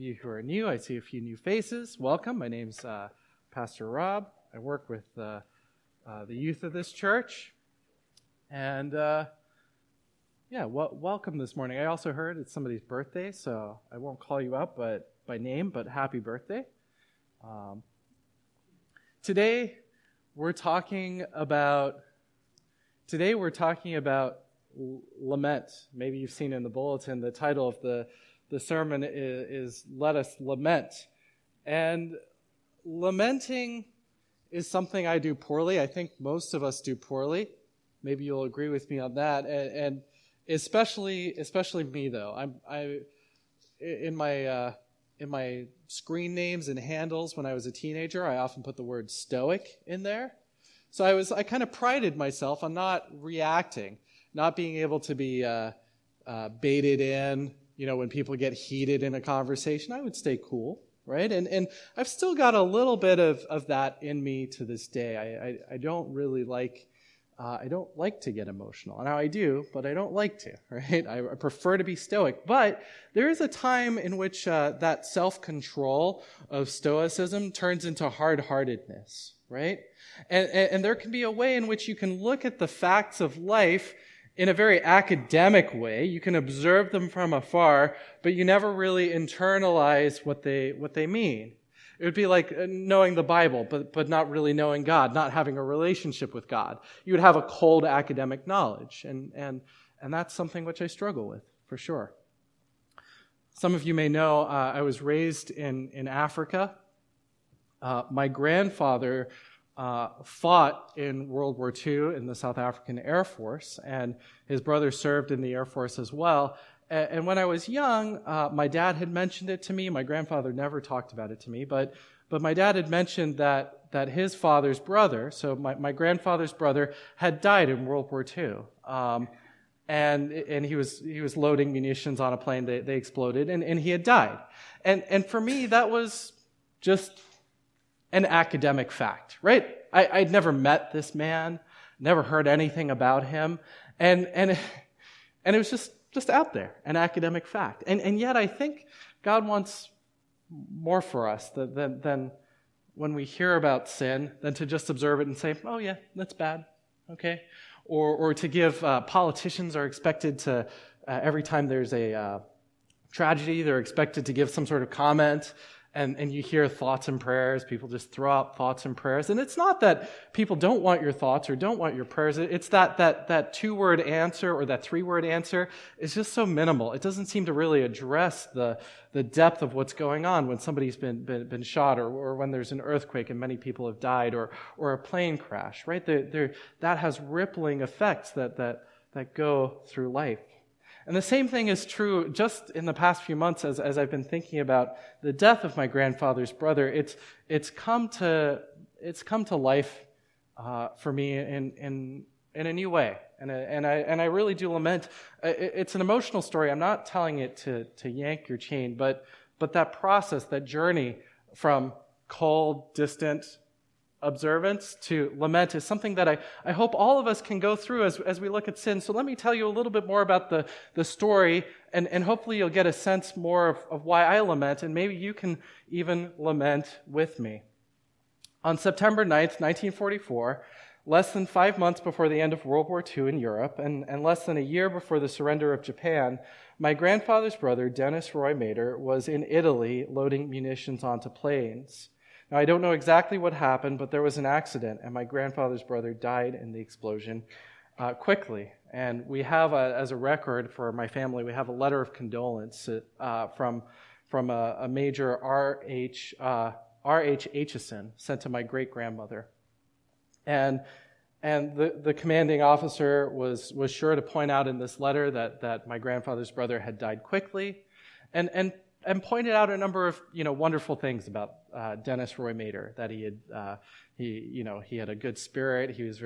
You who are new, I see a few new faces. Welcome. My name's Pastor Rob. I work with the youth of this church. And welcome this morning. I also heard it's somebody's birthday, so I won't call you up by name, but happy birthday. Today we're talking about lament. Maybe you've seen in the bulletin the title of the sermon is Let Us Lament. And lamenting is something I do poorly. I think most of us do poorly. Maybe you'll agree with me on that. And especially me though. In my screen names and handles when I was a teenager, I often put the word stoic in there. So I kind of prided myself on not reacting, not being able to be baited in. You know, when people get heated in a conversation, I would stay cool, right? And I've still got a little bit of that in me to this day. I don't really like, I don't like to get emotional. Now I do, but I don't like to, right? I prefer to be stoic. But there is a time in which that self-control of stoicism turns into hard-heartedness, right? And there can be a way in which you can look at the facts of life in a very academic way. You can observe them from afar, but you never really internalize what they mean. It would be like knowing the Bible, but not really knowing God, not having a relationship with God. You would have a cold academic knowledge, and that's something which I struggle with, for sure. Some of you may know I was raised in Africa. My grandfather fought in World War II in the South African Air Force, and his brother served in the Air Force as well. And when I was young, my dad had mentioned it to me. My grandfather never talked about it to me, but my dad had mentioned that his father's brother, so my grandfather's brother, had died in World War II. And he was loading munitions on a plane. They exploded, and he had died. And for me, that was just an academic fact, right? I'd never met this man, never heard anything about him, and it was just out there, an academic fact. And yet I think God wants more for us than when we hear about sin, than to just observe it and say, oh yeah, that's bad, okay? Or to give, politicians are expected to, every time there's a tragedy, they're expected to give some sort of comment. And you hear thoughts and prayers. People just throw out thoughts and prayers. And it's not that people don't want your thoughts or don't want your prayers. It's that two-word answer or that three-word answer is just so minimal. It doesn't seem to really address the depth of what's going on when somebody's been shot or when there's an earthquake and many people have died or a plane crash, right? That has rippling effects that go through life. And the same thing is true just in the past few months as I've been thinking about the death of my grandfather's brother. It's come to life for me in a new way, and I really do lament. It's an emotional story. I'm not telling it to yank your chain, but that process, that journey from cold, distant observance to lament is something that I hope all of us can go through as we look at sin. So let me tell you a little bit more about the story, and hopefully you'll get a sense more of why I lament, and maybe you can even lament with me. On September 9th, 1944, less than 5 months before the end of World War II in Europe, and less than a year before the surrender of Japan, my grandfather's brother, Dennis Roy Mader, was in Italy loading munitions onto planes. Now, I don't know exactly what happened, but there was an accident, and my grandfather's brother died in the explosion quickly. And we have, as a record for my family, we have a letter of condolence from a Major R.H. Aitchison sent to my great-grandmother. And the commanding officer was sure to point out in this letter that my grandfather's brother had died quickly, and pointed out a number of wonderful things about Dennis Roy Mader, that he had a good spirit. He was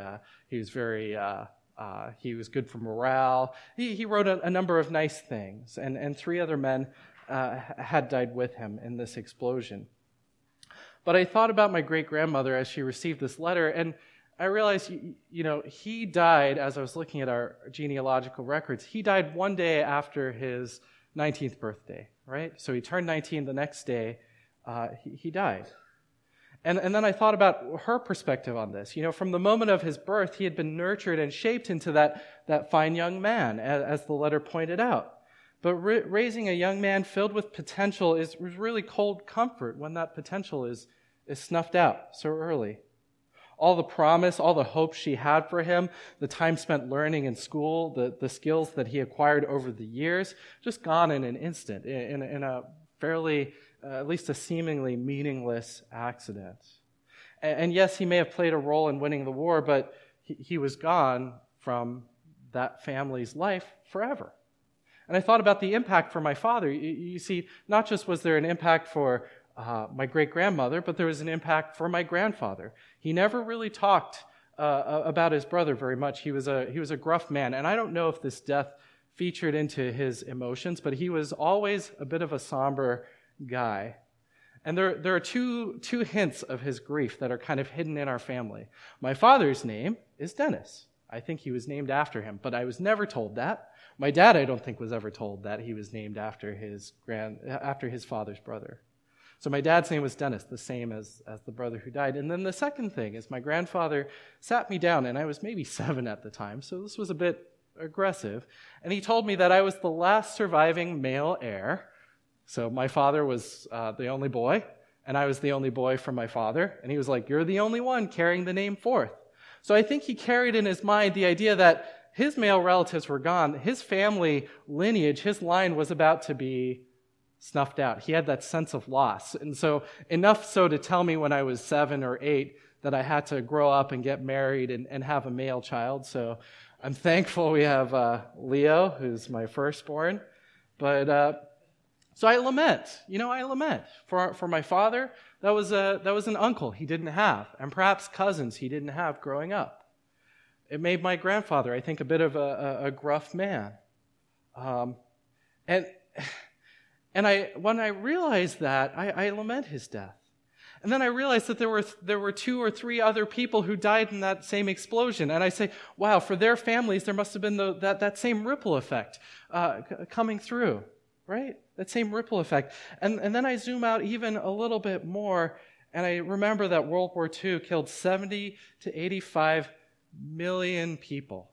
good for morale. He wrote a number of nice things, and 3 other men had died with him in this explosion. But I thought about my great-grandmother as she received this letter, and I realized, he died, as I was looking at our genealogical records, he died one day after his 19th birthday, right? So he turned 19 the next day, he died. And then I thought about her perspective on this. From the moment of his birth, he had been nurtured and shaped into that fine young man, as the letter pointed out. But raising a young man filled with potential is really cold comfort when that potential is snuffed out so early. All the promise, all the hope she had for him, the time spent learning in school, the skills that he acquired over the years, just gone in an instant, in a fairly, at least a seemingly meaningless accident. And yes, he may have played a role in winning the war, but he was gone from that family's life forever. And I thought about the impact for my father. You see, not just was there an impact for my great-grandmother, but there was an impact for my grandfather. He never really talked about his brother very much. He was a gruff man, and I don't know if this death featured into his emotions, but he was always a bit of a somber guy. And there are two hints of his grief that are kind of hidden in our family. My father's name is Dennis. I think he was named after him, but I was never told that. My dad, I don't think, was ever told that he was named after his father's brother. So my dad's name was Dennis, the same as the brother who died. And then the second thing is my grandfather sat me down, and I was maybe 7 at the time, so this was a bit aggressive. And he told me that I was the last surviving male heir. So my father was the only boy, and I was the only boy from my father. And he was like, "You're the only one carrying the name forth." So I think he carried in his mind the idea that his male relatives were gone. His family lineage, his line was about to be snuffed out. He had that sense of loss. And so enough so to tell me when I was 7 or 8 that I had to grow up and get married and have a male child. So I'm thankful we have Leo, who's my firstborn. But so I lament. I lament for my father. That was an uncle he didn't have, and perhaps cousins he didn't have growing up. It made my grandfather, I think, a bit of a gruff man. And when I realized that, I lament his death. And then I realized that there were 2 or 3 other people who died in that same explosion. And I say, wow, for their families, there must have been that same ripple effect coming through, right? That same ripple effect. And then I zoom out even a little bit more, and I remember that World War II killed 70 to 85 million people.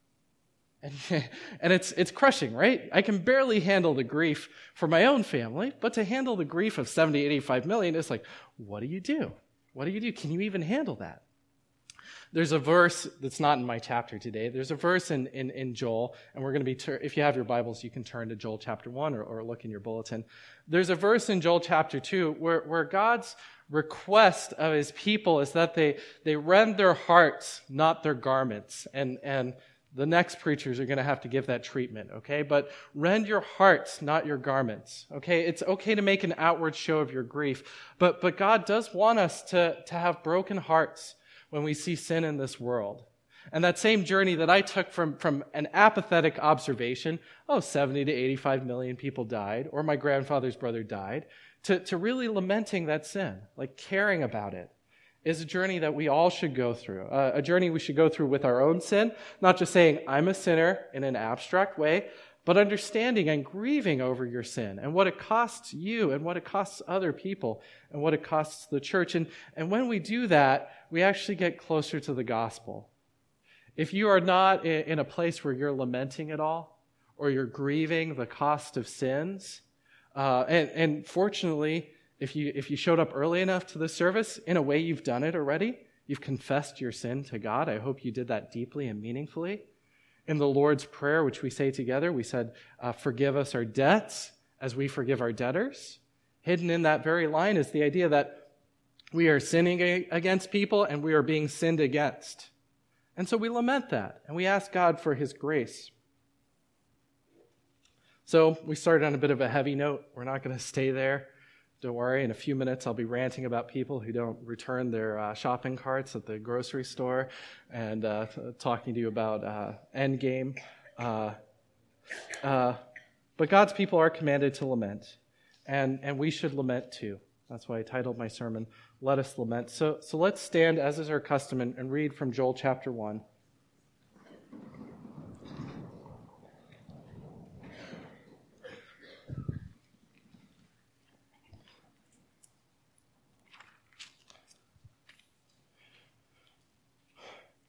And it's crushing, right? I can barely handle the grief for my own family, but to handle the grief of 70, 85 million, it's like, what do you do? What do you do? Can you even handle that? There's a verse that's not in my chapter today. There's a verse in Joel, and we're going to be, if you have your Bibles, you can turn to Joel chapter 1 or look in your bulletin. There's a verse in Joel chapter 2 where God's request of his people is that they rend their hearts, not their garments. And the next preachers are going to have to give that treatment, okay? But rend your hearts, not your garments, okay? It's okay to make an outward show of your grief, but God does want us to have broken hearts when we see sin in this world. And that same journey that I took from an apathetic observation, 70 to 85 million people died, or my grandfather's brother died, to really lamenting that sin, like caring about it, is a journey that we all should go through. A journey we should go through with our own sin, not just saying, I'm a sinner in an abstract way, but understanding and grieving over your sin and what it costs you and what it costs other people and what it costs the church. And when we do that, we actually get closer to the gospel. If you are not in a place where you're lamenting it all or you're grieving the cost of sins, and fortunately, if you showed up early enough to the service, in a way you've done it already. You've confessed your sin to God. I hope you did that deeply and meaningfully. In the Lord's Prayer, which we say together, we said, forgive us our debts as we forgive our debtors. Hidden in that very line is the idea that we are sinning against people and we are being sinned against. And so we lament that and we ask God for his grace. So we started on a bit of a heavy note. We're not going to stay there. Don't worry, in a few minutes I'll be ranting about people who don't return their shopping carts at the grocery store and talking to you about Endgame. But God's people are commanded to lament, and we should lament too. That's why I titled my sermon, Let Us Lament. So let's stand, as is our custom, and read from Joel chapter 1.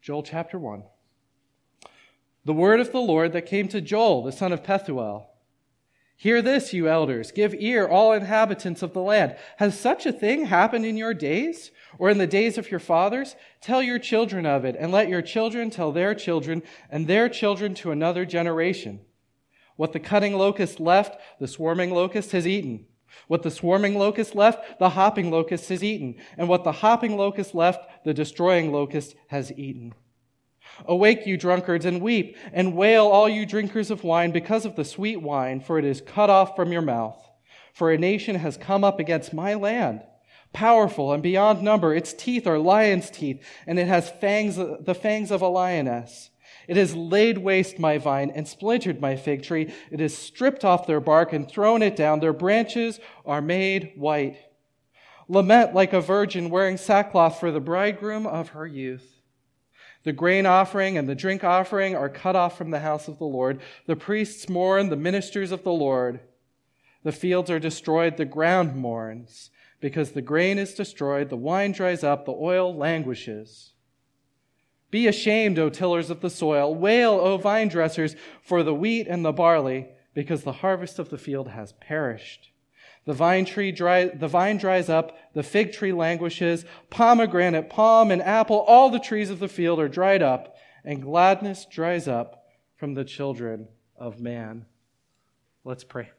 Joel chapter 1. The word of the Lord that came to Joel, the son of Pethuel. Hear this, you elders. Give ear, all inhabitants of the land. Has such a thing happened in your days, or in the days of your fathers? Tell your children of it, and let your children tell their children, and their children to another generation. What the cutting locust left, the swarming locust has eaten. What the swarming locust left, the hopping locust has eaten. And what the hopping locust left, the destroying locust has eaten. Awake, you drunkards, and weep, and wail, all you drinkers of wine, because of the sweet wine, for it is cut off from your mouth. For a nation has come up against my land, powerful and beyond number. Its teeth are lion's teeth, and it has fangs, the fangs of a lioness. It has laid waste my vine and splintered my fig tree. It has stripped off their bark and thrown it down. Their branches are made white. Lament like a virgin wearing sackcloth for the bridegroom of her youth. The grain offering and the drink offering are cut off from the house of the Lord. The priests mourn, the ministers of the Lord. The fields are destroyed, the ground mourns. Because the grain is destroyed, the wine dries up, the oil languishes. Be ashamed, O tillers of the soil. Wail, O vine dressers, for the wheat and the barley, because the harvest of the field has perished. The vine dries up, the fig tree languishes, pomegranate, palm, and apple, all the trees of the field are dried up, and gladness dries up from the children of man. Let's pray.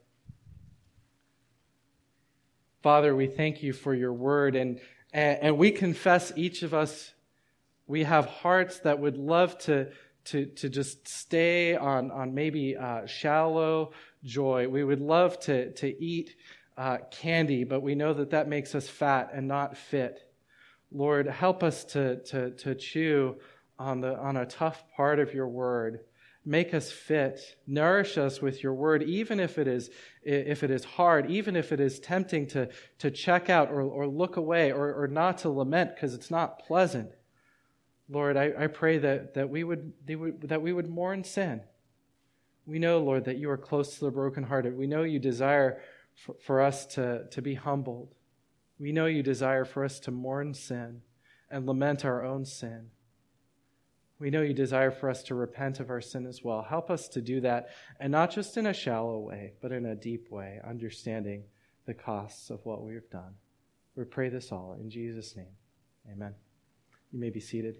Father, we thank you for your word, and we confess, each of us, we have hearts that would love to just stay on maybe shallow joy. We would love to eat candy, but we know that makes us fat and not fit. Lord, help us to chew on a tough part of your word. Make us fit. Nourish us with your word, even if it is hard, even if it is tempting to check out or look away or not to lament because it's not pleasant. Lord, I pray that we would mourn sin. We know, Lord, that you are close to the brokenhearted. We know you desire for us to be humbled. We know you desire for us to mourn sin and lament our own sin. We know you desire for us to repent of our sin as well. Help us to do that, and not just in a shallow way, but in a deep way, understanding the costs of what we have done. We pray this all in Jesus' name. Amen. You may be seated.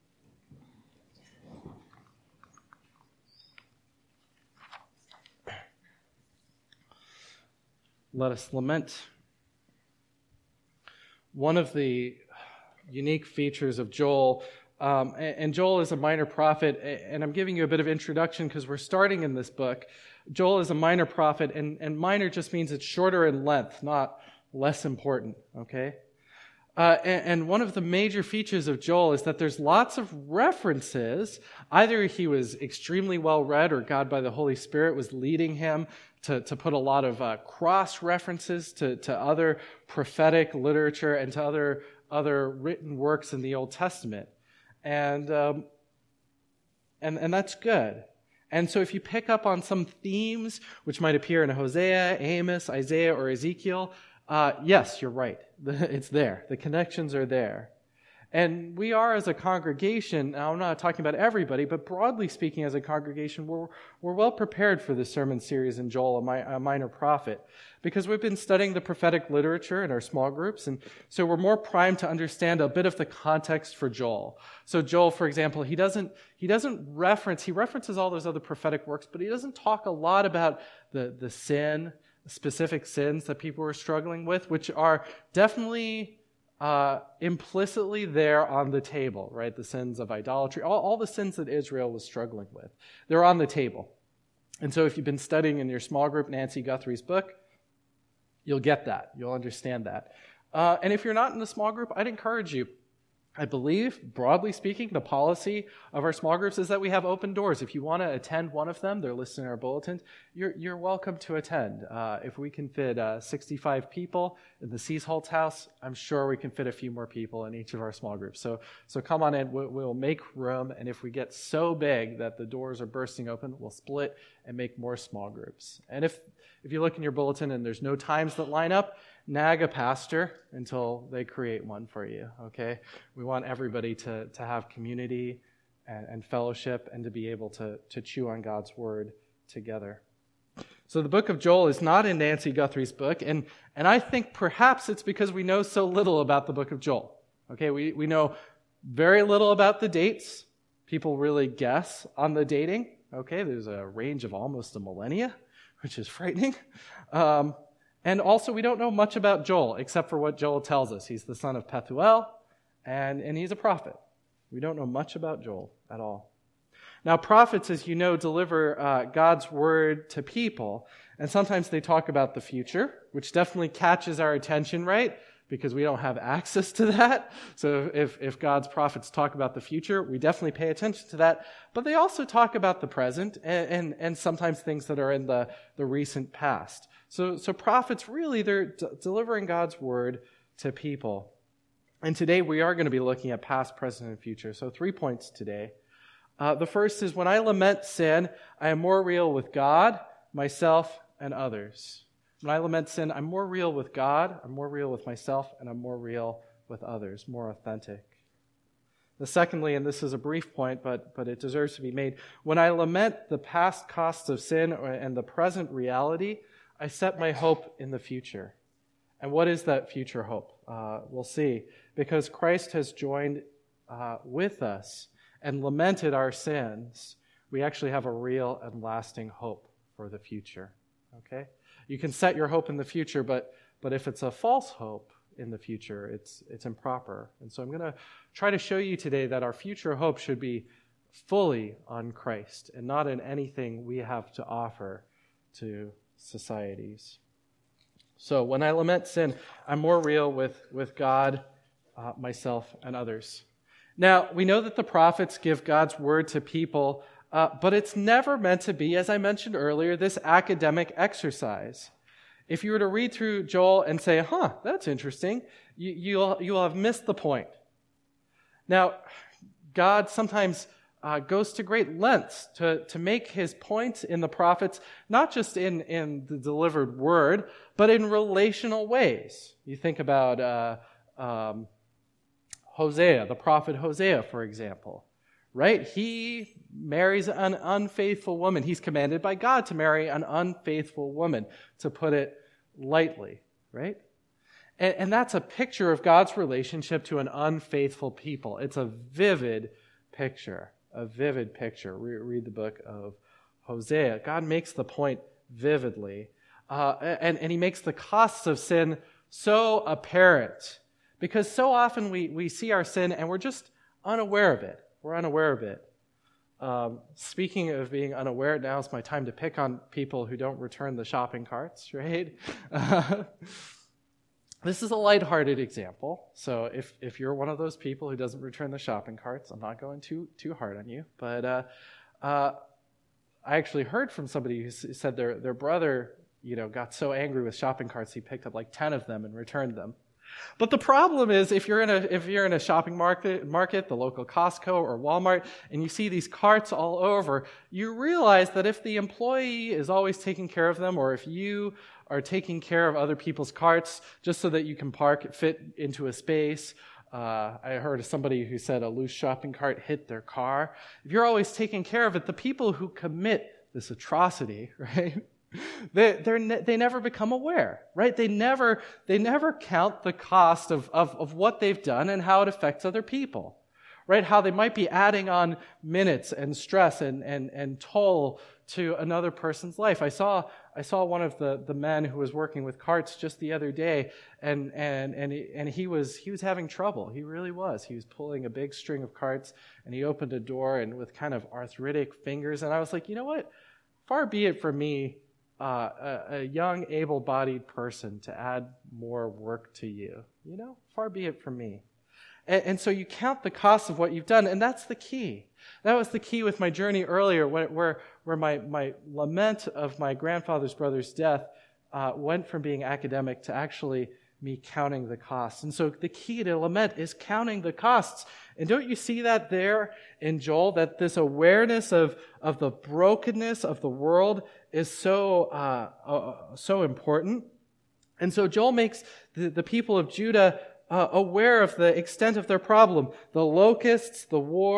Let us lament. One of the unique features of Joel, and Joel is a minor prophet, and I'm giving you a bit of introduction because we're starting in this book. Joel is a minor prophet, and minor just means it's shorter in length, not less important, okay? And one of the major features of Joel is that there's lots of references. Either he was extremely well read or God by the Holy Spirit was leading him to put a lot of cross references to other prophetic literature and to other written works in the Old Testament. And that's good. And so if you pick up on some themes which might appear in Hosea, Amos, Isaiah, or Ezekiel, yes, you're right. It's there. The connections are there. And we are, as a congregation, now I'm not talking about everybody, but broadly speaking as a congregation, we're well prepared for this sermon series in Joel, a minor prophet, because we've been studying the prophetic literature in our small groups, and so we're more primed to understand a bit of the context for Joel. So Joel, for example, he references all those other prophetic works, but he doesn't talk a lot about the sin, specific sins that people were struggling with, which are definitely implicitly there on the table, right? The sins of idolatry, all the sins that Israel was struggling with, they're on the table. And so if you've been studying in your small group Nancy Guthrie's book, you'll get that. You'll understand that. And if you're not in the small group, I'd encourage you. I believe, broadly speaking, the policy of our small groups is that we have open doors. If you want to attend one of them, they're listed in our bulletins, you're welcome to attend. If we can fit 65 people in the Seesholtz house, I'm sure we can fit a few more people in each of our small groups. So come on in, we'll make room, and if we get so big that the doors are bursting open, we'll split and make more small groups. And if you look in your bulletin and there's no times that line up, nag a pastor until they create one for you, okay? We want everybody to have community and fellowship and to be able to chew on God's word together. So the book of Joel is not in Nancy Guthrie's book, and I think perhaps it's because we know so little about the book of Joel. Okay, we know very little about the dates. People really guess on the dating. Okay, there's a range of almost a millennia, which is frightening. And also we don't know much about Joel, except for what Joel tells us. He's the son of Pethuel, and he's a prophet. We don't know much about Joel at all. Now, prophets, as you know, deliver God's word to people, and sometimes they talk about the future, which definitely catches our attention, right? Because we don't have access to that. So if God's prophets talk about the future, we definitely pay attention to that. But they also talk about the present and sometimes things that are in the recent past. So prophets, really, they're delivering God's word to people. And today we are going to be looking at past, present, and future. So 3 points today. The first is, when I lament sin, I am more real with God, myself, and others. When I lament sin, I'm more real with God, I'm more real with myself, and I'm more real with others, more authentic. The secondly, and this is a brief point, but it deserves to be made, when I lament the past costs of sin and the present reality, I set my hope in the future. And what is that future hope? We'll see. Because Christ has joined with us and lamented our sins, we actually have a real and lasting hope for the future. Okay? You can set your hope in the future, but if it's a false hope in the future, it's improper. And so I'm going to try to show you today that our future hope should be fully on Christ and not in anything we have to offer to societies. So when I lament sin, I'm more real with God, myself, and others. Now, we know that the prophets give God's word to people, but it's never meant to be, as I mentioned earlier, this academic exercise. If you were to read through Joel and say, that's interesting, you'll have missed the point. Now, God sometimes goes to great lengths to make his points in the prophets, not just in the delivered word, but in relational ways. You think about Hosea, the prophet Hosea, for example, right? He marries an unfaithful woman. He's commanded by God to marry an unfaithful woman, to put it lightly, right? And that's a picture of God's relationship to an unfaithful people. It's a vivid picture, Read the book of Hosea. God makes the point vividly, and he makes the costs of sin so apparent. Because so often we see our sin and we're just unaware of it. We're unaware of it. Speaking of being unaware, now's my time to pick on people who don't return the shopping carts, right? This is a lighthearted example. So if you're one of those people who doesn't return the shopping carts, I'm not going too hard on you. But I actually heard from somebody who said their brother, got so angry with shopping carts, he picked up like 10 of them and returned them. But the problem is, if you're in a shopping market, the local Costco or Walmart, and you see these carts all over, you realize that if the employee is always taking care of them, or if you are taking care of other people's carts just so that you can fit into a space, I heard of somebody who said a loose shopping cart hit their car. If you're always taking care of it, the people who commit this atrocity, right? They never become aware, right? They never count the cost of what they've done and how it affects other people, right? How they might be adding on minutes and stress and toll to another person's life. I saw one of the men who was working with carts just the other day, and he was having trouble. He really was. He was pulling a big string of carts, and he opened a door and with kind of arthritic fingers, and I was like, you know what? Far be it from me, a young, able-bodied person, to add more work to you. Far be it from me. And so you count the cost of what you've done, and that's the key. That was the key with my journey earlier, where my lament of my grandfather's brother's death went from being academic to actually me counting the costs. And so the key to lament is counting the costs. And don't you see that there in Joel, that this awareness of the brokenness of the world is so important? And so Joel makes the people of Judah aware of the extent of their problem, the locusts, the war,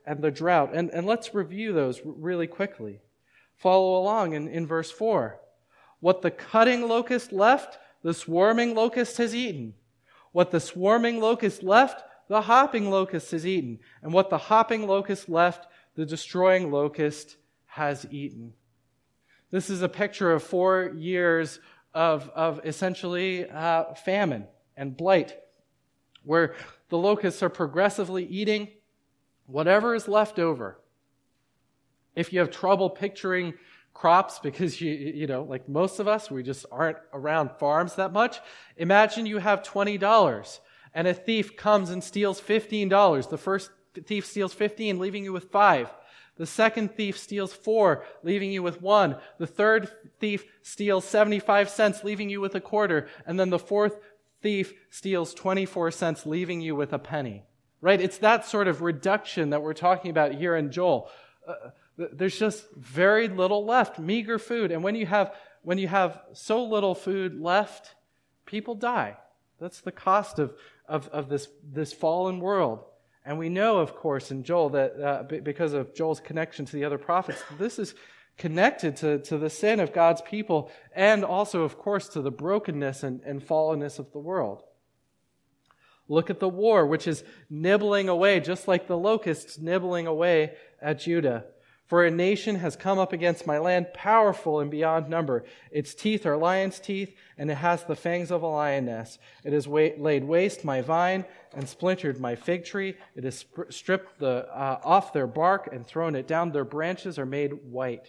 and the drought. And let's review those really quickly. Follow along in verse 4. What the cutting locust left, the swarming locust has eaten. What the swarming locust left, the hopping locust has eaten. And what the hopping locust left, the destroying locust has eaten. This is a picture of 4 years of essentially famine and blight, where the locusts are progressively eating whatever is left over. If you have trouble picturing crops because you know, like most of us, we just aren't around farms that much, imagine you have $20 and a thief comes and steals $15. The first thief steals 15, leaving you with 5. The second thief steals 4, leaving you with 1. The third thief steals 75 cents, leaving you with a quarter. And then the fourth thief steals 24 cents, leaving you with a penny. Right? It's that sort of reduction that we're talking about here in Joel. There's just very little left, meager food. And when you have so little food left, people die. That's the cost of this fallen world. And we know, of course, in Joel that because of Joel's connection to the other prophets, this is connected to the sin of God's people and also, of course, to the brokenness and fallenness of the world. Look at the war, which is nibbling away, just like the locusts nibbling away at Judah. For a nation has come up against my land, powerful and beyond number. Its teeth are lion's teeth, and it has the fangs of a lioness. It has laid waste my vine and splintered my fig tree. It has stripped off their bark and thrown it down. Their branches are made white.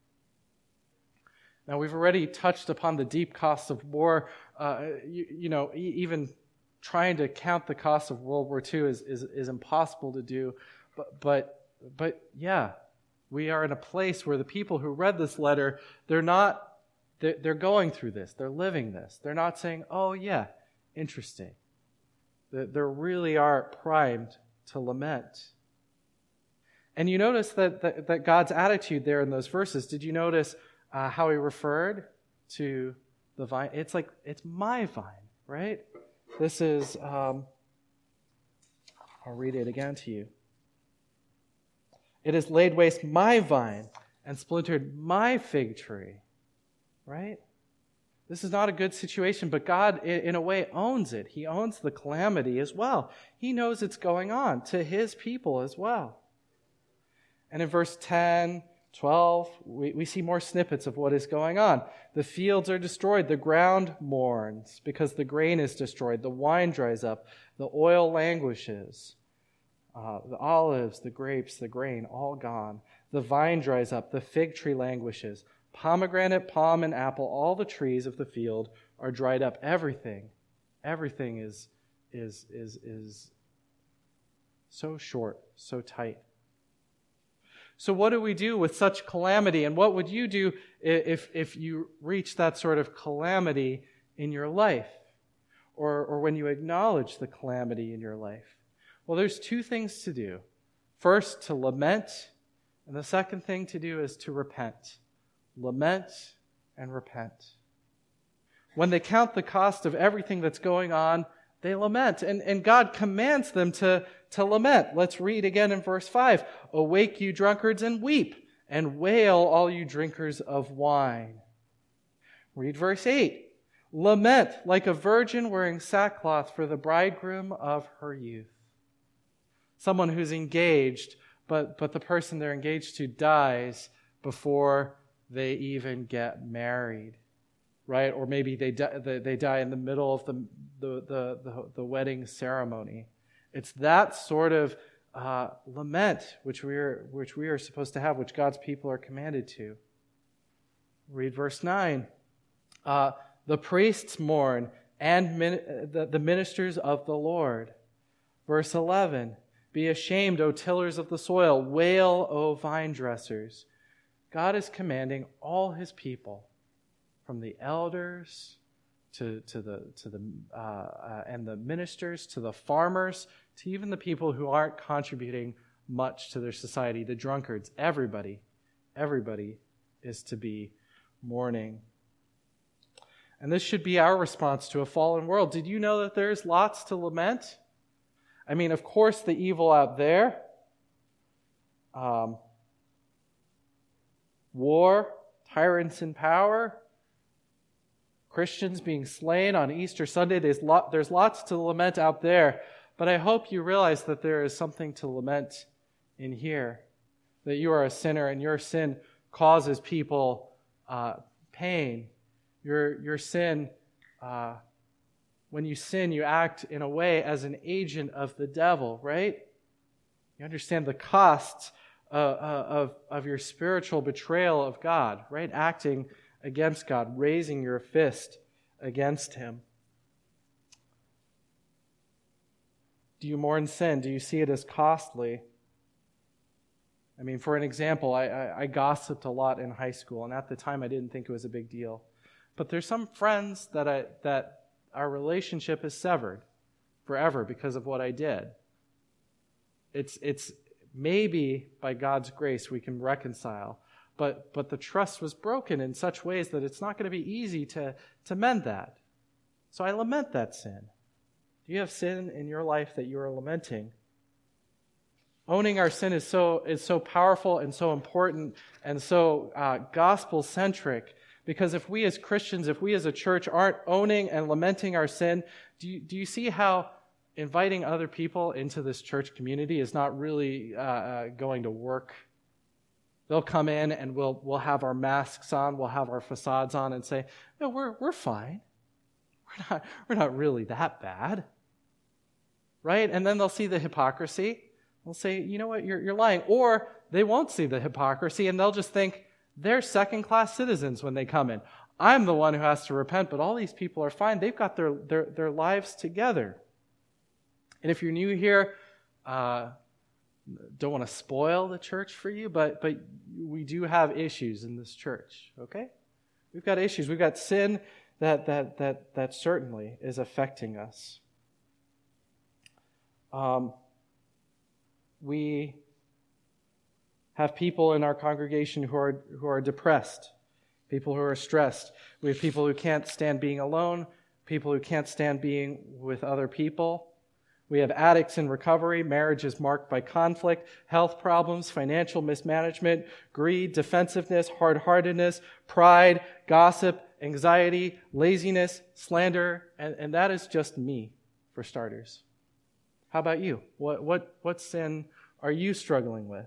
Now, we've already touched upon the deep costs of war. Even trying to count the cost of World War II is impossible to do. But yeah. We are in a place where the people who read this letter, they're going through this. They're living this. They're not saying, oh yeah, interesting. They really are primed to lament. And you notice that God's attitude there in those verses. Did you notice how he referred to the vine? It's like, it's my vine, right? This is, I'll read it again to you. It has laid waste my vine and splintered my fig tree. Right? This is not a good situation, but God, in a way, owns it. He owns the calamity as well. He knows it's going on to his people as well. And in verse 10, 12, we see more snippets of what is going on. The fields are destroyed. The ground mourns because the grain is destroyed. The wine dries up. The oil languishes. The olives, the grapes, the grain, all gone. The vine dries up. The fig tree languishes. Pomegranate, palm, and apple, all the trees of the field are dried up. Everything is so short, so tight. So what do we do with such calamity? And what would you do if you reach that sort of calamity in your life? Or when you acknowledge the calamity in your life? Well, there's 2 things to do. First, to lament, and the second thing to do is to repent. Lament and repent. When they count the cost of everything that's going on, they lament. And God commands them to lament. Let's read again in verse 5. Awake, you drunkards, and weep, and wail, all you drinkers of wine. Read verse 8. Lament like a virgin wearing sackcloth for the bridegroom of her youth. Someone who's engaged, but the person they're engaged to dies before they even get married, right? Or maybe they die in the middle of the wedding ceremony. It's that sort of lament which we are supposed to have, which God's people are commanded to. Read verse 9. The priests mourn and the ministers of the Lord. Verse 11. Be ashamed, O tillers of the soil. Wail, O vine dressers. God is commanding all his people, from the elders to the ministers, to the farmers, to even the people who aren't contributing much to their society, the drunkards. Everybody is to be mourning. And this should be our response to a fallen world. Did you know that there's lots to lament? I mean, of course, the evil out there, War, tyrants in power, Christians being slain on Easter Sunday. There's lots to lament out there, but I hope you realize that there is something to lament in here, that you are a sinner and your sin causes people pain. Your sin, when you sin, you act in a way as an agent of the devil, right? You understand the costs of your spiritual betrayal of God, right? Acting against God, raising your fist against Him. Do you mourn sin? Do you see it as costly? I mean, for an example, I gossiped a lot in high school, and at the time I didn't think it was a big deal. But there's some friends that our relationship is severed forever because of what I did. It's maybe by God's grace we can reconcile, but the trust was broken in such ways that it's not going to be easy to mend that. So I lament that sin. Do you have sin in your life that you are lamenting? Owning our sin is so powerful and so important and so gospel-centric, because if we as Christians, if we as a church aren't owning and lamenting our sin, do you see how inviting other people into this church community is not really going to work? They'll come in and we'll have our masks on, we'll have our facades on and say, no, we're fine. We're not really that bad. Right? And then they'll see the hypocrisy. They'll say, you know what, you're lying. Or they won't see the hypocrisy and they'll just think they're second-class citizens when they come in. I'm the one who has to repent, but all these people are fine. They've got their lives together. And if you're new here, don't want to spoil the church for you, but we do have issues in this church, okay? We've got issues. We've got sin that certainly is affecting us. We have people in our congregation who are depressed, people who are stressed. We have people who can't stand being alone, people who can't stand being with other people. We have addicts in recovery, marriages marked by conflict, health problems, financial mismanagement, greed, defensiveness, hard-heartedness, pride, gossip, anxiety, laziness, slander, and that is just me, for starters. How about you? What sin are you struggling with?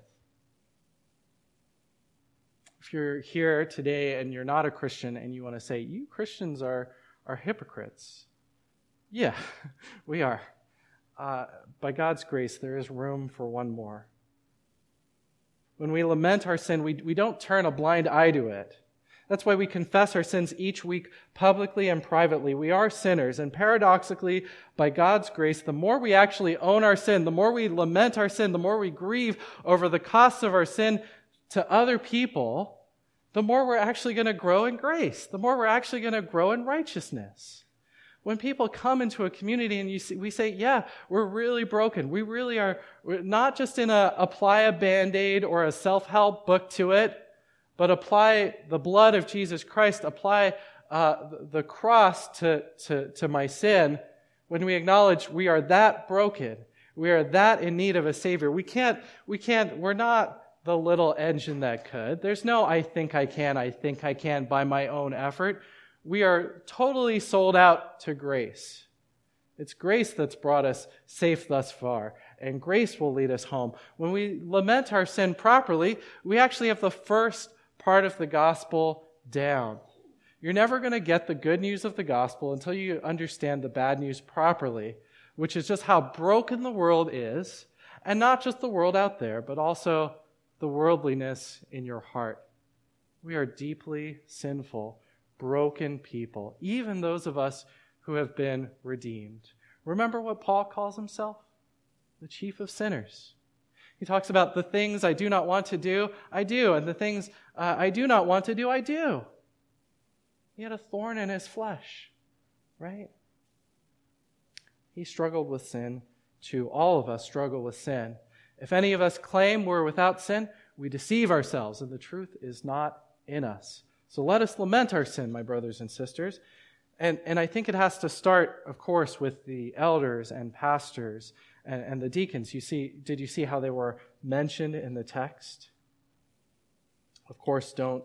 If you're here today and you're not a Christian and you want to say, you Christians are hypocrites. Yeah, we are. By God's grace, there is room for one more. When we lament our sin, we don't turn a blind eye to it. That's why we confess our sins each week publicly and privately. We are sinners, and paradoxically, by God's grace, the more we actually own our sin, the more we lament our sin, the more we grieve over the costs of our sin to other people, the more we're actually going to grow in grace, the more we're actually going to grow in righteousness. When people come into a community and we say, yeah, we're really broken. We really are, we're not just in apply a Band-Aid or a self-help book to it, but apply the blood of Jesus Christ, apply the cross to my sin. When we acknowledge we are that broken, we are that in need of a Savior. We're not the little engine that could. There's no I think I can by my own effort. We are totally sold out to grace. It's grace that's brought us safe thus far, and grace will lead us home. When we lament our sin properly, we actually have the first part of the gospel down. You're never going to get the good news of the gospel until you understand the bad news properly, which is just how broken the world is, and not just the world out there, but also the worldliness in your heart. We are deeply sinful, broken people, even those of us who have been redeemed. Remember what Paul calls himself? The chief of sinners. He talks about the things I do not want to do, I do, and the things I do not want to do, I do. He had a thorn in his flesh, right? He struggled with sin too. All of us struggle with sin. If any of us claim we're without sin, we deceive ourselves, and the truth is not in us. So let us lament our sin, my brothers and sisters. And I think it has to start, of course, with the elders and pastors and the deacons. Did you see how they were mentioned in the text? Of course, don't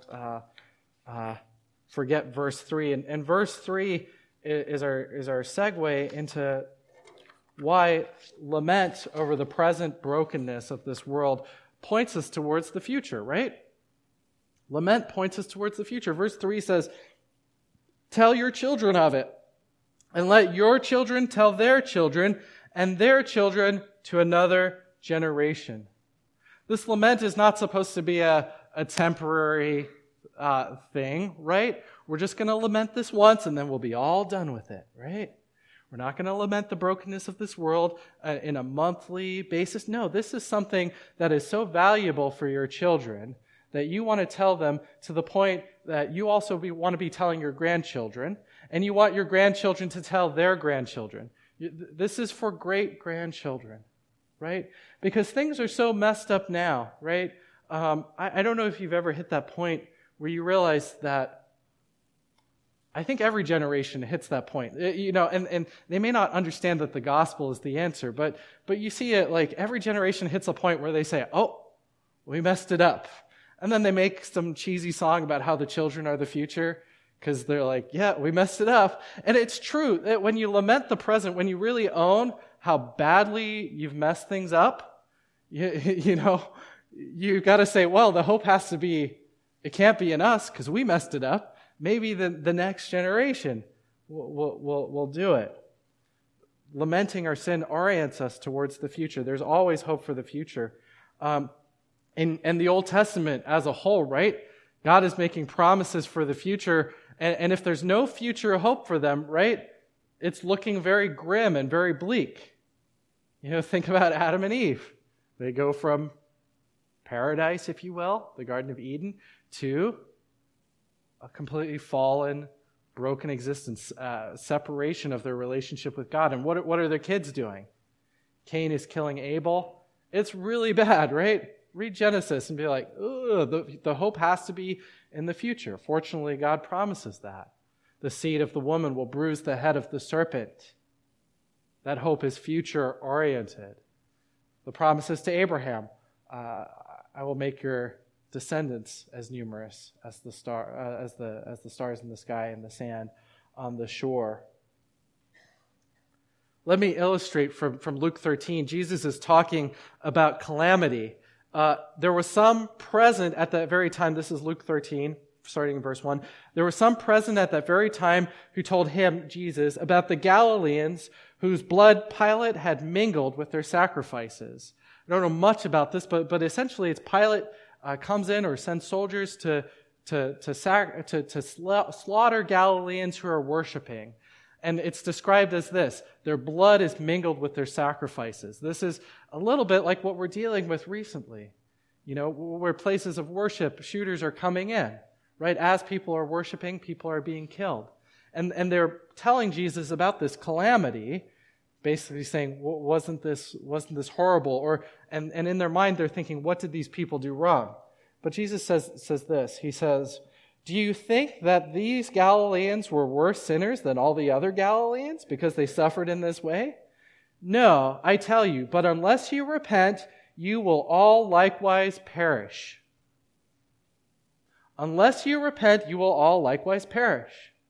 forget verse 3. And verse 3 is our segue into why lament over the present brokenness of this world points us towards the future, right? Lament points us towards the future. Verse 3 says, "Tell your children of it, and let your children tell their children, and their children to another generation." This lament is not supposed to be a temporary thing, right? We're just going to lament this once, and then we'll be all done with it, right? We're not going to lament the brokenness of this world in a monthly basis. No, this is something that is so valuable for your children that you want to tell them to the point that you also want to be telling your grandchildren, and you want your grandchildren to tell their grandchildren. This is for great-grandchildren, right? Because things are so messed up now, right? I don't know if you've ever hit that point where you realize that I think every generation hits that point, and they may not understand that the gospel is the answer, but you see it like every generation hits a point where they say, "Oh, we messed it up." And then they make some cheesy song about how the children are the future because they're like, "Yeah, we messed it up." And it's true that when you lament the present, when you really own how badly you've messed things up, you've got to say, well, the hope has to be, it can't be in us because we messed it up. Maybe the next generation will do it. Lamenting our sin orients us towards the future. There's always hope for the future. In the Old Testament as a whole, right? God is making promises for the future, and if there's no future hope for them, right, it's looking very grim and very bleak. Think about Adam and Eve. They go from paradise, if you will, the Garden of Eden, to a completely fallen, broken existence, separation of their relationship with God. And what are their kids doing? Cain is killing Abel. It's really bad, right? Read Genesis and be like, the hope has to be in the future. Fortunately, God promises that. The seed of the woman will bruise the head of the serpent. That hope is future-oriented. The promises to Abraham, I will make your descendants as numerous as the stars in the sky and the sand on the shore. Let me illustrate from Luke 13. Jesus is talking about calamity. There were some present at that very time. This is Luke 13, starting in verse 1. There were some present at that very time who told him, Jesus, about the Galileans whose blood Pilate had mingled with their sacrifices. I don't know much about this, but essentially it's Pilate comes in or sends soldiers to slaughter Galileans who are worshiping. And it's described as this: their blood is mingled with their sacrifices. This is a little bit like what we're dealing with recently. Where places of worship, shooters are coming in, right? As people are worshiping, people are being killed. And they're telling Jesus about this calamity, basically saying, wasn't this horrible? And in their mind, they're thinking, what did these people do wrong? But Jesus says this. He says, "Do you think that these Galileans were worse sinners than all the other Galileans because they suffered in this way? No, I tell you, but unless you repent, you will all likewise perish." Unless you repent, you will all likewise perish.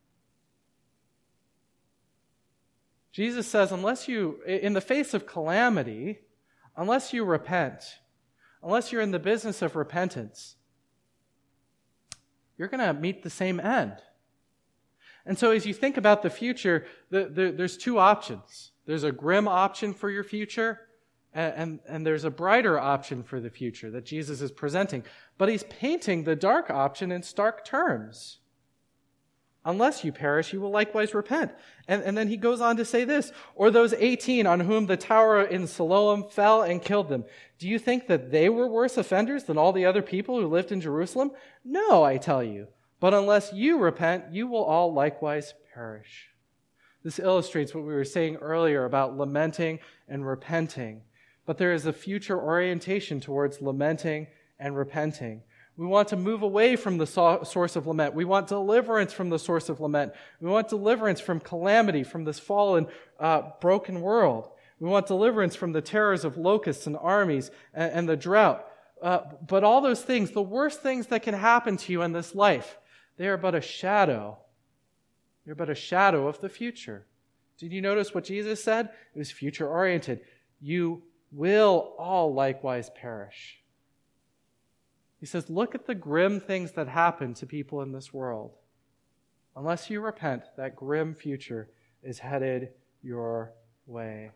Jesus says, in the face of calamity, unless you repent, unless you're in the business of repentance, you're going to meet the same end. And so as you think about the future, there's two options. There's a grim option for your future, and there's a brighter option for the future that Jesus is presenting. But he's painting the dark option in stark terms. Unless you perish, you will likewise repent. And then he goes on to say this: "Or those 18 on whom the tower in Siloam fell and killed them. Do you think that they were worse offenders than all the other people who lived in Jerusalem? No, I tell you. But unless you repent, you will all likewise perish." This illustrates what we were saying earlier about lamenting and repenting. But there is a future orientation towards lamenting and repenting. We want to move away from the source of lament. We want deliverance from the source of lament. We want deliverance from calamity, from this fallen, broken world. We want deliverance from the terrors of locusts and armies and the drought. But all those things, the worst things that can happen to you in this life, they are but a shadow. They're but a shadow of the future. Did you notice what Jesus said? It was future-oriented. You will all likewise perish. He says, look at the grim things that happen to people in this world. Unless you repent, that grim future is headed your way.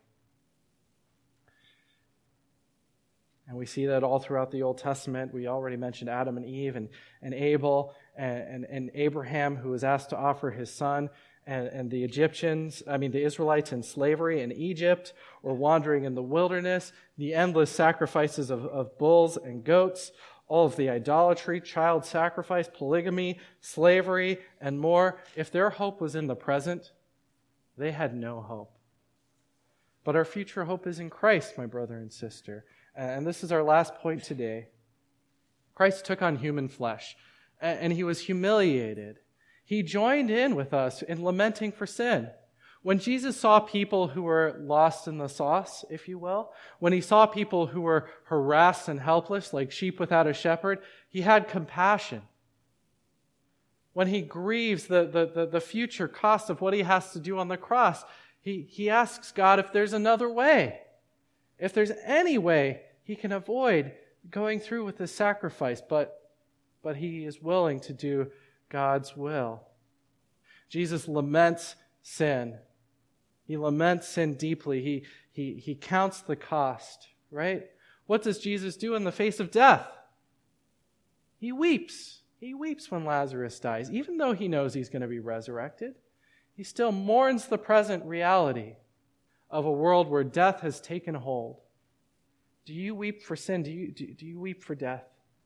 And we see that all throughout the Old Testament. We already mentioned Adam and Eve and Abel and Abraham, who was asked to offer his son, and the the Israelites in slavery in Egypt or wandering in the wilderness, the endless sacrifices of bulls and goats, all of the idolatry, child sacrifice, polygamy, slavery, and more. If their hope was in the present, they had no hope. But our future hope is in Christ, my brother and sister. And this is our last point today. Christ took on human flesh, and he was humiliated. He joined in with us in lamenting for sin. When Jesus saw people who were lost in the sauce, if you will, when he saw people who were harassed and helpless like sheep without a shepherd, he had compassion. When he grieves the future cost of what he has to do on the cross, he asks God if there's another way. If there's any way he can avoid going through with this sacrifice, but he is willing to do God's will. Jesus laments sin. He laments sin deeply. He counts the cost, right? What does Jesus do in the face of death? He weeps. He weeps when Lazarus dies. Even though he knows he's going to be resurrected, he still mourns the present reality of a world where death has taken hold. Do you weep for sin? Do you weep for death?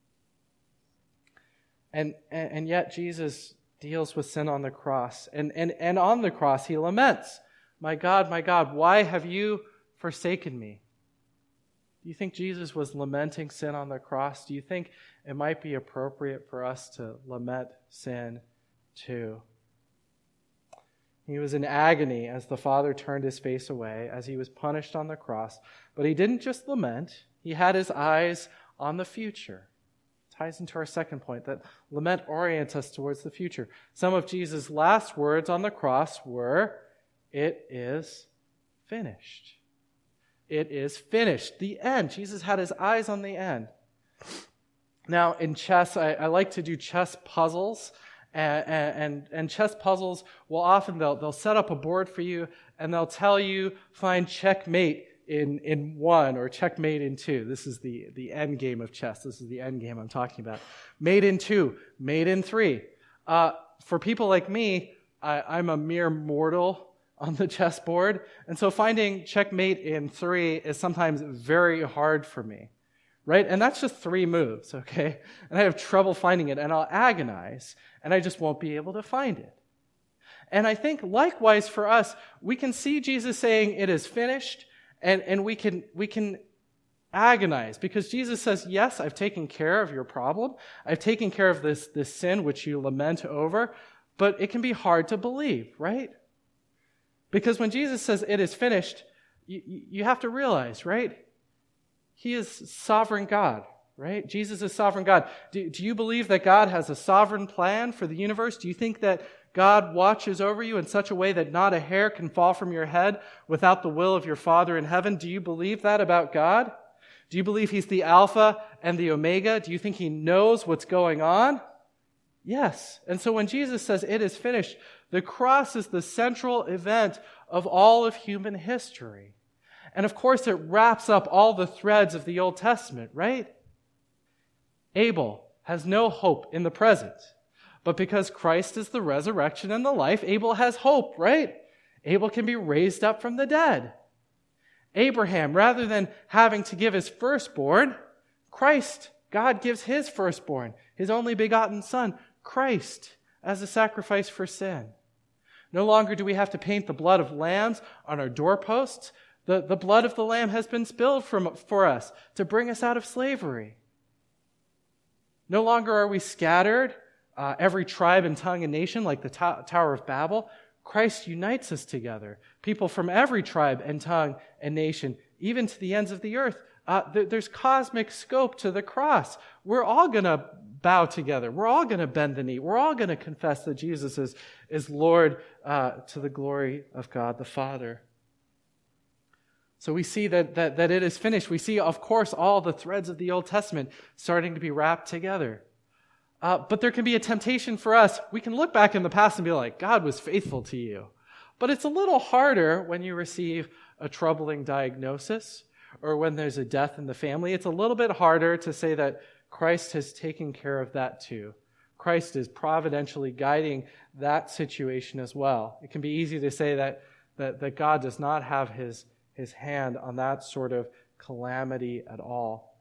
And yet Jesus deals with sin on the cross. And on the cross he laments, my God, why have you forsaken me? Do you think Jesus was lamenting sin on the cross? Do you think it might be appropriate for us to lament sin too? He was in agony as the Father turned his face away, as he was punished on the cross. But he didn't just lament. He had his eyes on the future. It ties into our second point, that lament orients us towards the future. Some of Jesus' last words on the cross were, "It is finished." It is finished. The end. Jesus had his eyes on the end. Now, in chess, I like to do chess puzzles. And chess puzzles will often, they'll set up a board for you and they'll tell you, find checkmate in 1 or checkmate in 2. This is the end game of chess. This is the end game I'm talking about. Mate in 2, mate in 3. For people like me, I'm a mere mortal on the chessboard. And so finding checkmate in 3 is sometimes very hard for me. Right? And that's just 3 moves, okay? And I have trouble finding it, and I'll agonize, and I just won't be able to find it. And I think likewise for us, we can see Jesus saying it is finished, and we can agonize, because Jesus says, yes, I've taken care of your problem. I've taken care of this sin which you lament over, but it can be hard to believe, right? Because when Jesus says it is finished, you have to realize, right? He is sovereign God, right? Jesus is sovereign God. Do you believe that God has a sovereign plan for the universe? Do you think that God watches over you in such a way that not a hair can fall from your head without the will of your Father in heaven? Do you believe that about God? Do you believe he's the Alpha and the Omega? Do you think he knows what's going on? Yes. And so when Jesus says it is finished, the cross is the central event of all of human history. And of course, it wraps up all the threads of the Old Testament, right? Abel has no hope in the present. But because Christ is the resurrection and the life, Abel has hope, right? Abel can be raised up from the dead. Abraham, rather than having to give his firstborn, Christ, God gives his firstborn, his only begotten son, Christ, as a sacrifice for sin. No longer do we have to paint the blood of lambs on our doorposts. The blood of the Lamb has been spilled for us to bring us out of slavery. No longer are we scattered, every tribe and tongue and nation like the Tower of Babel. Christ unites us together. People from every tribe and tongue and nation, even to the ends of the earth. There's cosmic scope to the cross. We're all going to bow together. We're all going to bend the knee. We're all going to confess that Jesus is Lord to the glory of God the Father. So we see that it is finished. We see, of course, all the threads of the Old Testament starting to be wrapped together. But there can be a temptation for us. We can look back in the past and be like, God was faithful to you. But it's a little harder when you receive a troubling diagnosis or when there's a death in the family. It's a little bit harder to say that Christ has taken care of that too. Christ is providentially guiding that situation as well. It can be easy to say that God does not have his hand on that sort of calamity at all.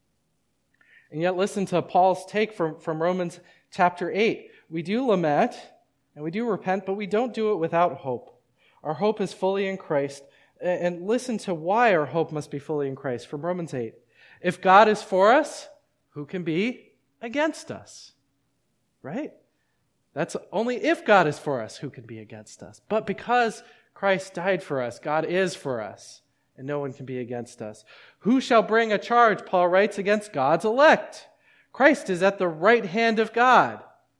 And yet listen to Paul's take from Romans chapter 8. We do lament and we do repent, but we don't do it without hope. Our hope is fully in Christ. And listen to why our hope must be fully in Christ from Romans 8. If God is for us, who can be against us? Right? That's only if God is for us, who can be against us. But because Christ died for us, God is for us, and no one can be against us. Who shall bring a charge, Paul writes, against God's elect? Christ is at the right hand of God.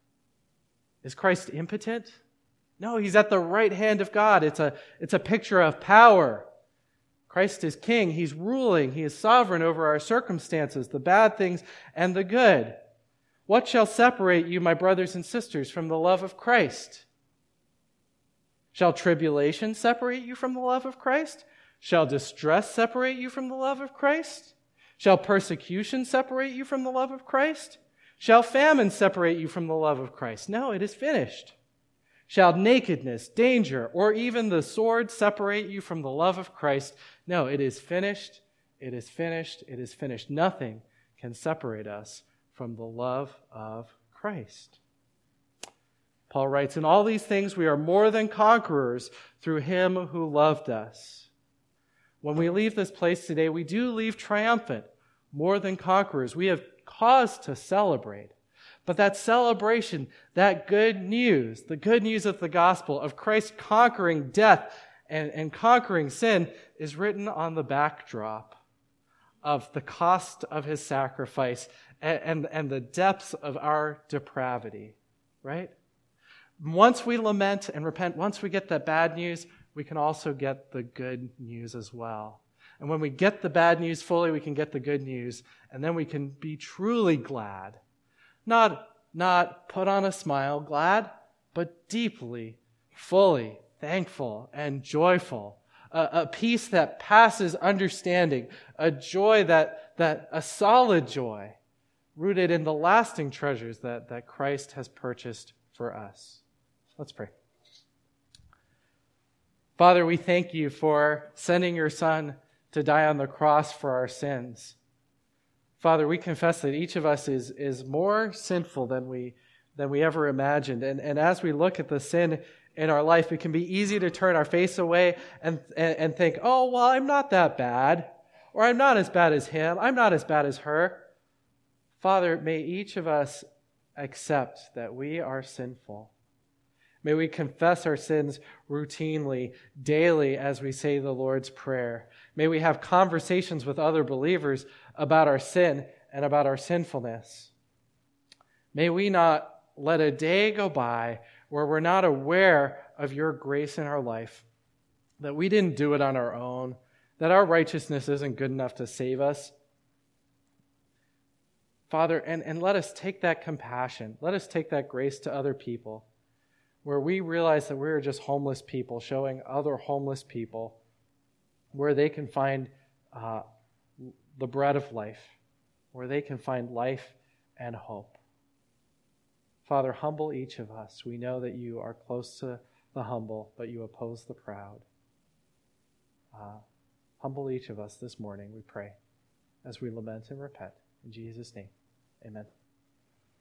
Is Christ impotent? No, he's at the right hand of God. It's a picture of power. Christ is king. He's ruling. He is sovereign over our circumstances, the bad things and the good. What shall separate you, my brothers and sisters, from the love of Christ? Shall tribulation separate you from the love of Christ? Shall distress separate you from the love of Christ? Shall persecution separate you from the love of Christ? Shall famine separate you from the love of Christ? No, it is finished. Shall nakedness, danger, or even the sword separate you from the love of Christ? No, it is finished. It is finished. It is finished. Nothing can separate us from the love of Christ. Paul writes, in all these things we are more than conquerors through him who loved us. When we leave this place today, we do leave triumphant, more than conquerors. We have cause to celebrate. But that celebration, that good news, the good news of the gospel, of Christ conquering death and conquering sin, is written on the backdrop of the cost of his sacrifice and the depths of our depravity, right? Once we lament and repent, once we get that bad news, we can also get the good news as well. And when we get the bad news fully, we can get the good news, and then we can be truly glad. Not put on a smile, glad, but deeply, fully thankful and joyful. A peace that passes understanding, a joy a solid joy, rooted in the lasting treasures that Christ has purchased for us. Let's pray. Father, we thank you for sending your Son to die on the cross for our sins. Father, we confess that each of us is more sinful than we ever imagined. And as we look at the sin in our life, it can be easy to turn our face away and think, oh, well, I'm not that bad. Or I'm not as bad as him. I'm not as bad as her. Father, may each of us accept that we are sinful. May we confess our sins routinely, daily, as we say the Lord's Prayer. May we have conversations with other believers about our sin and about our sinfulness. May we not let a day go by where we're not aware of your grace in our life, that we didn't do it on our own, that our righteousness isn't good enough to save us. Father, and let us take that compassion, let us take that grace to other people, where we realize that we're just homeless people, showing other homeless people where they can find the bread of life, where they can find life and hope. Father, humble each of us. We know that you are close to the humble, but you oppose the proud. Humble each of us this morning, we pray, as we lament and repent. In Jesus' name, amen.